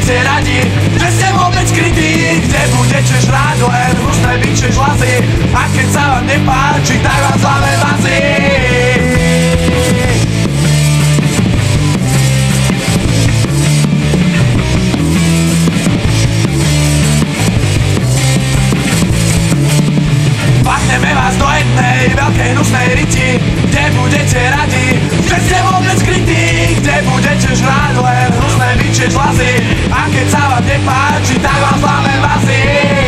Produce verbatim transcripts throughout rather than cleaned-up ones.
budete radi, že ste vôbec krytí, kde budete žrať len hnusné biče žlazy, a keď sa vám nepáči, tak vám zlame vazy. Pachneme vás do jednej veľkej hnusnej riti, kde budete radi, že ste vôbec krytí, kde budete žrať len hnusné biče žlazy, a keď sa vám nepáči, tak vám zlame vazy.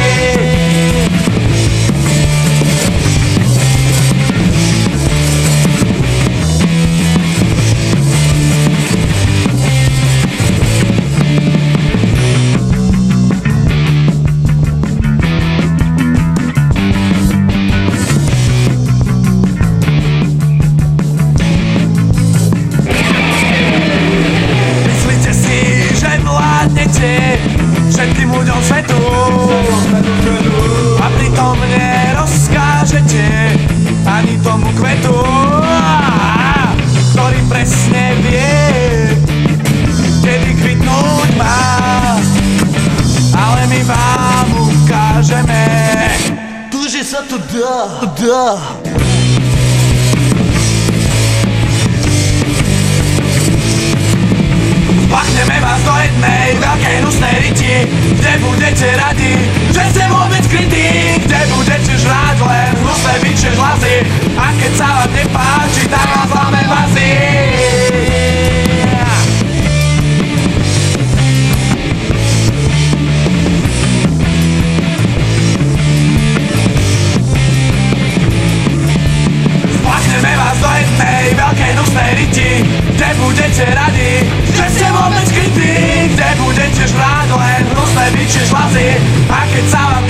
Všetkým ľuďom svetu a pritom nerozkážete ani tomu kvetu, ktorý presne vie, kedy kvitnúť má, ale my vám ukážeme, že sa to dá, dá. Pachneme vás do jednej veľkej hnusnej riti, kde budete radi, že ste vôbec krytí, kde budete žrať len hnusné biče žlazy, a keď sa vám nepáči, tak vám zlame vazy. Pachneme vás do jednej veľkej hnusnej riti, kde budete radi, že ste vôbec krytí, kde budete žrať len hnusné biče žlazy, a keď sa vám